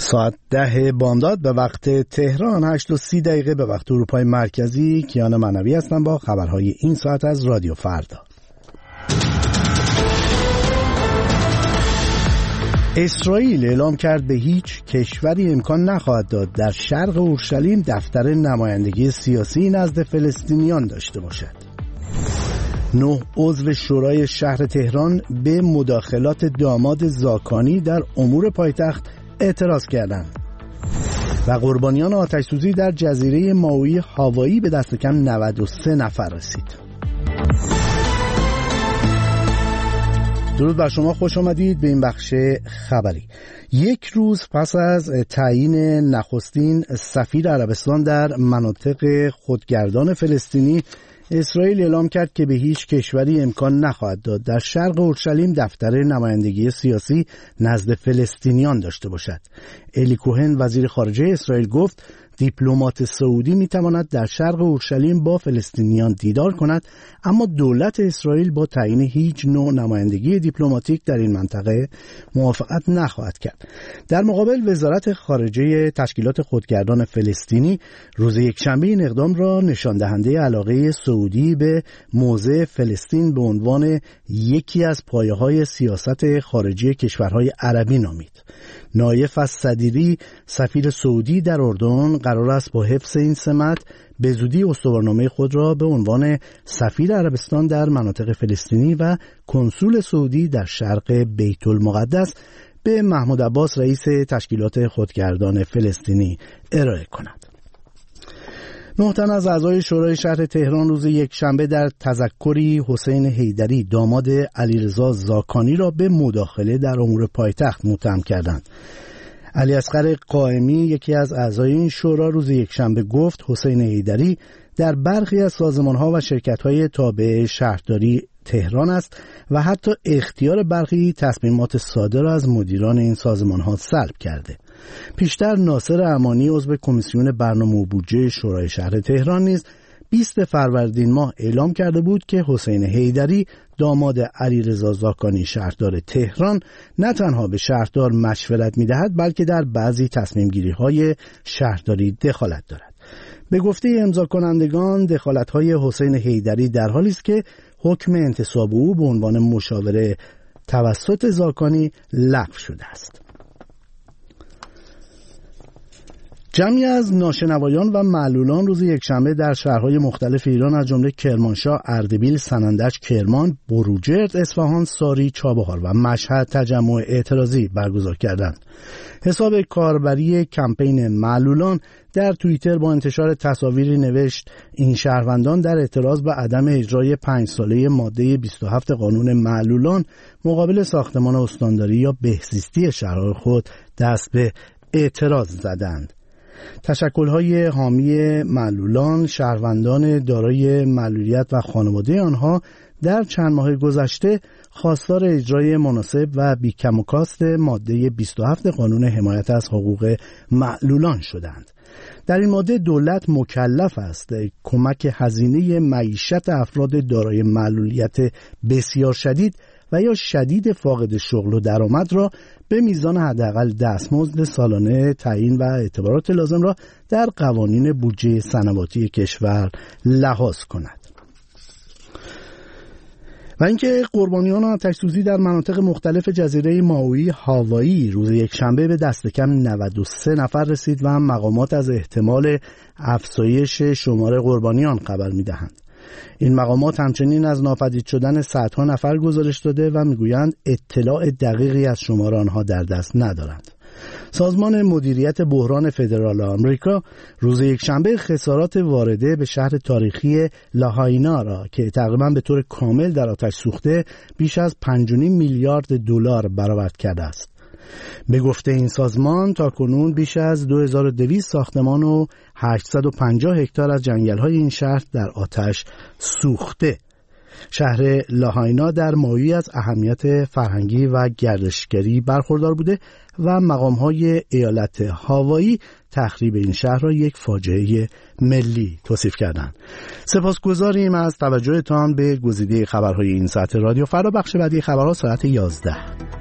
ساعت 10 بامداد به وقت تهران، 8:30 به وقت اروپای مرکزی. کیان معنوی هستم با خبرهای این ساعت از رادیو فردا. اسرائیل اعلام کرد به هیچ کشوری امکان نخواهد داد در شرق اورشلیم دفتر نمایندگی سیاسی نزد فلسطینیان داشته باشد. 9 عضو شورای شهر تهران به مداخلات داماد زاکانی در امور پایتخت اعتراض کردند و قربانیان آتش‌سوزی در جزیره مائوئی هاوایی به دست کم 93 نفر رسید. درود بر شما، خوش آمدید به این بخش خبری. یک روز پس از تعیین نخستین سفیر عربستان در مناطق خودگردان فلسطینی، اسرائیل اعلام کرد که به هیچ کشوری امکان نخواهد داد در شرق اورشلیم دفتر نمایندگی سیاسی نزد فلسطینیان داشته باشد. الی کوهن وزیر خارجه اسرائیل گفت دیپلمات سعودی میتواند در شرق اورشلیم با فلسطینیان دیدار کند، اما دولت اسرائیل با تعیین هیچ نوع نمایندگی دیپلماتیک در این منطقه موافقت نخواهد کرد. در مقابل وزارت خارجه تشکیلات خودگردان فلسطینی روز یکشنبه این اقدام را نشان دهنده علاقه سعودی به موضع فلسطین به عنوان یکی از پایه‌های سیاست خارجی کشورهای عربی نامید. نایف الصدیری سفیر سعودی در اردن قرار است با حفظ این سمت به زودی استوارنامه خود را به عنوان سفیر عربستان در مناطق فلسطینی و کنسول سعودی در شرق بیت المقدس به محمود عباس رئیس تشکیلات خودگردان فلسطینی ارائه کند. 9 تن از اعضای شورای شهر تهران روز یکشنبه در تذکری حسین حیدری داماد علیرضا زاکانی را به مداخله در امور پایتخت متهم کردند. علی اصغر قائمی یکی از اعضای این شورا روز یکشنبه گفت حسین حیدری در برخی از سازمان‌ها و شرکت‌های تابع شهرداری تهران است و حتی اختیار برخی تصمیمات صادر را از مدیران این سازمان‌ها سلب کرده. پیشتر ناصر امانی عضو کمیسیون برنامه و بودجه شورای شهر تهران نیز 20 فروردین ماه اعلام کرده بود که حسین حیدری داماد علیرضا زاکانی شهردار تهران نه تنها به شهردار مشورت می‌دهد بلکه در بعضی تصمیم‌گیری‌های شهرداری دخالت دارد. به گفته امضا کنندگان دخالت‌های حسین حیدری در حالی است که حکم انتصاب او به عنوان مشاور توسط زاکانی لغو شده است. جمعی از ناشنوایان و معلولان روز یکشنبه در شهرهای مختلف ایران از جمله کرمانشاه، اردبیل، سنندج، کرمان، بروجرد، اصفهان، ساری، چابهار و مشهد تجمع اعتراضی برگزار کردند. حساب کاربری کمپین معلولان در توییتر با انتشار تصاویری نوشت این شهروندان در اعتراض به عدم اجرای 5 ساله ماده 27 قانون معلولان مقابل ساختمان استانداری یا بهزیستی شهرهای خود دست به اعتراض زدند. تشکل‌های حامی معلولان، شهروندان دارای معلولیت و خانواده آنها در چند ماه گذشته خواستار اجرای مناسب و بی‌کم و کاست ماده 27 قانون حمایت از حقوق معلولان شدند. در این ماده دولت مکلف است کمک هزینه معیشت افراد دارای معلولیت بسیار شدید و یا شدید فاقد شغل و درآمد را به میزان حداقل دستمزد سالانه تعیین و اعتبارات لازم را در قوانین بودجه سنواتی کشور لحاظ کند. و اینکه قربانیان آتش‌سوزی در مناطق مختلف جزیره مائوئی هاوایی روز یکشنبه به دست کم 93 نفر رسید و مقامات از احتمال افزایش شمار قربانیان خبر می‌دهند. این مقامات همچنین از ناپدید شدن صدها نفر گزارش داده و میگویند اطلاع دقیقی از شمار آنها در دست ندارند. سازمان مدیریت بحران فدرال آمریکا روز یکشنبه خسارات وارده به شهر تاریخی لاهاینا را که تقریباً به طور کامل در آتش سوخته بیش از 5.5 میلیارد دلار برآورد کرده است. به گفته این سازمان تاکنون بیش از 2200 ساختمان و 850 هکتار از جنگل‌های این شهر در آتش سوخته. شهر لاهاینا در مائوئی از اهمیت فرهنگی و گردشگری برخوردار بوده و مقام‌های ایالت هاوایی تخریب این شهر را یک فاجعه ملی توصیف کردند. سپاسگزاریم از توجهتان به گزیده خبرهای این ساعت رادیو فردا. بخش بعدی خبرها ساعت 11.